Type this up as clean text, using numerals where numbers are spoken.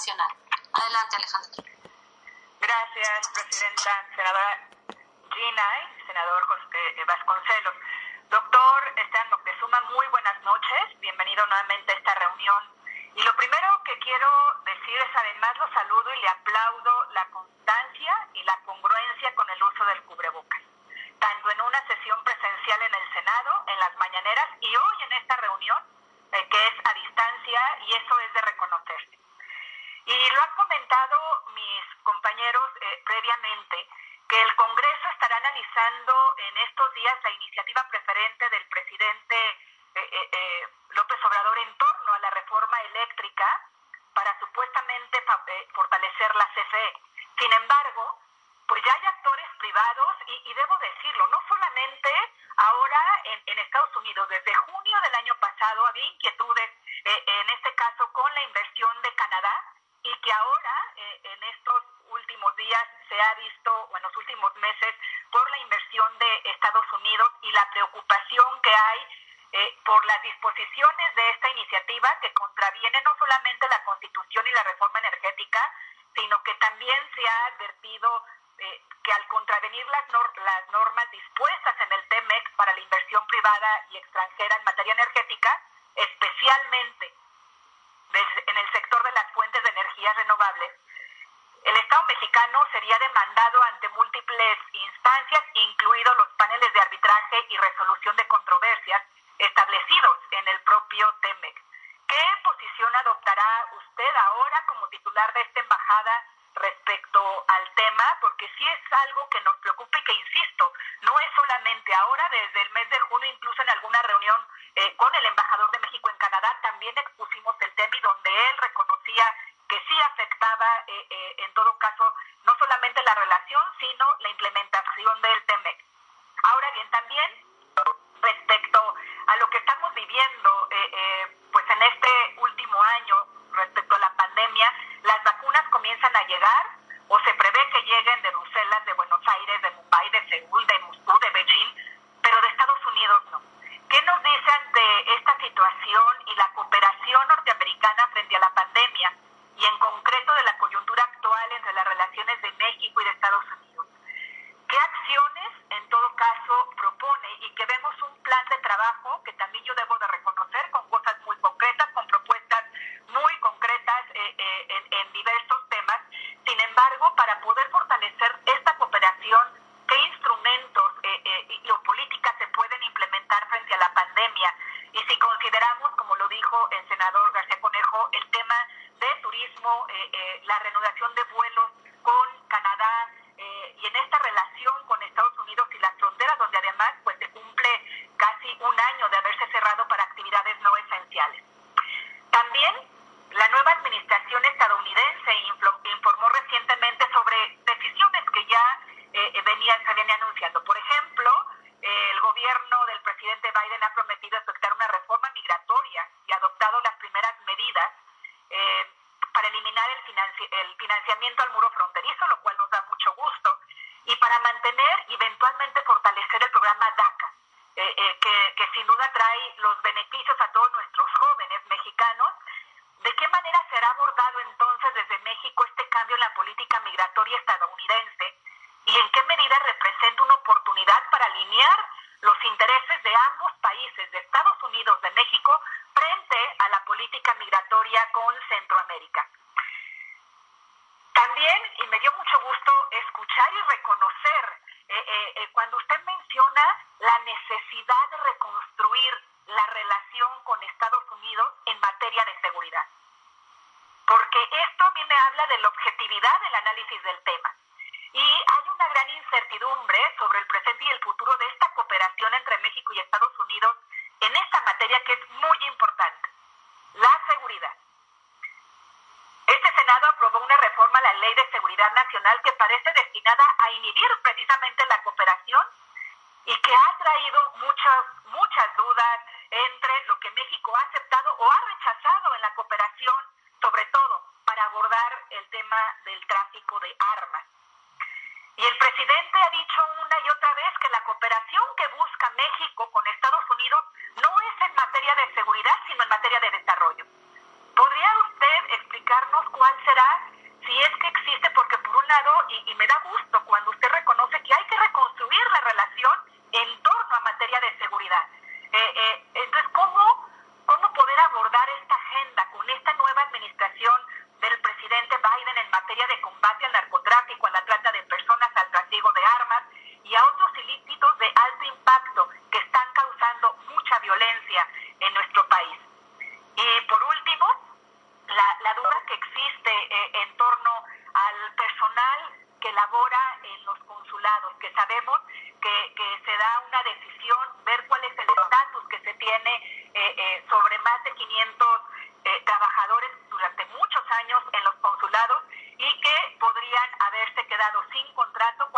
nacional. Adelante, Alejandra. Gracias, presidenta. Senadora Gina y senador José Vasconcelos. Doctor Esteban Moctezuma, muy buenas noches. Bienvenido nuevamente a esta reunión. Y lo primero que quiero decir es, además, lo saludo y le aplaudo la constancia y la congruencia con el uso del cubrebocas, tanto en una sesión presencial en el Senado, en las mañaneras, y hoy en esta reunión, que es a distancia, y eso es de reconocerse. Y lo han comentado mis compañeros previamente, que el Congreso estará analizando en estos días la iniciativa preferente del presidente López Obrador en torno a la reforma eléctrica para supuestamente fortalecer la CFE. Sin embargo, pues ya hay actores privados y debo decirlo, no solamente ahora en Estados Unidos, desde junio del año pasado había inquietudes, en este caso con la inversión de Canadá, y que ahora en estos últimos días se ha visto, o en los últimos meses, por la inversión de Estados Unidos y la preocupación que hay por las disposiciones de esta iniciativa que contraviene no solamente la Constitución y la reforma energética, sino que también se ha advertido que al contravenir las normas dispuestas en el TEMEC para la inversión privada y extranjera en materia energética, especialmente en el sector de las fuentes de energías renovables, el Estado mexicano sería demandado ante múltiples instancias, incluidos los paneles de arbitraje y resolución de controversias establecidos en el propio TEMEC. ¿Qué posición adoptará usted ahora como titular de esta embajada respecto al tema? Porque sí es algo que nos preocupa y que, insisto, no es solamente ahora, desde el mes de junio, incluso en alguna reunión con el embajador de México en Canadá, también expusimos el tema y donde él reconocía que sí afectaba, en todo caso, no solamente la relación, sino la implementación del TEMEC. Ahora bien, también respecto a lo que estamos viviendo, pues en este último año, respecto a la pandemia, las vacunas comienzan a llegar, o se prevé que lleguen de Bruselas, de Buenos Aires, de Mumbai, de Seúl, de Moscú, de Beijing, pero de Estados Unidos no. ¿Qué nos dicen de esta situación y la cooperación norteamericana frente a la pandemia, y en concreto de la coyuntura actual entre las relaciones de México y de Estados Unidos? ¿Qué acciones, en todo caso, propone? Y que vemos un plan de trabajo que también yo debo de reconocer, con cosas muy concretas, con propuestas muy concretas en diversos temas. Sin embargo, para poder fortalecer esta cooperación, ¿qué instrumentos o políticas se pueden implementar frente a la pandemia? Y si consideramos, como lo dijo el senador García Conejo, el tema de turismo, la reanudación de vuelos con Canadá, y en esta relación con Estados Unidos y las fronteras, donde además pues se cumple casi un año de haberse cerrado para actividades no esenciales. También la nueva administración estadounidense informó recientemente sobre decisiones que ya se venían anunciando. Por ejemplo, el gobierno del presidente Biden ha prometido efectuar una reforma migratoria y ha adoptado las primeras medidas para eliminar el financiamiento al muro fronterizo, lo cual nos da mucho gusto, y para mantener y eventualmente fortalecer el programa DACA, que sin duda trae los beneficios a todos nuestros jóvenes mexicanos. ¿De qué manera será abordado entonces desde México este cambio en la política migratoria estadounidense y en qué medida representa una oportunidad para alinear los intereses de ambos países, de Estados Unidos, de México, frente a la política migratoria con Centroamérica? También, y me dio mucho gusto escuchar y reconocer, cuando usted menciona la necesidad de reconstruir la relación con Estados Unidos en materia de seguridad. Porque esto a mí me habla de la objetividad del análisis del tema. Y hay una gran incertidumbre sobre el presente y el futuro de esta cooperación entre México y Estados Unidos en esta materia que es muy importante, la seguridad. Este Senado aprobó una reforma a la Ley de Seguridad Nacional que parece destinada a inhibir precisamente la cooperación y que ha traído muchas dudas entre lo que México ha aceptado o ha rechazado en la cooperación, sobre todo para abordar el tema del tráfico de armas. Y el presidente ha dicho una y otra vez que la cooperación que busca México con Estados Unidos no es en materia de seguridad, sino en materia de desarrollo. ¿Podría usted explicar explicarnos cuál será, si es que existe, porque por un lado, y me da gusto cuando usted reconoce que hay que reconstruir la relación en torno a materia de seguridad. Entonces, ¿cómo poder abordar esta agenda con esta nueva administración del presidente Biden en materia de combate al narcotráfico, a la trata de personas, al trasiego de armas y a otros ilícitos de alto impacto que están causando mucha violencia en nuestro país? Y por último, la duda que existe en torno al personal que labora en los consulados, que sabemos que se da una decisión, ver cuál es el estatus que se tiene sobre más de 500 trabajadores durante muchos años en los consulados y que podrían haberse quedado sin contrato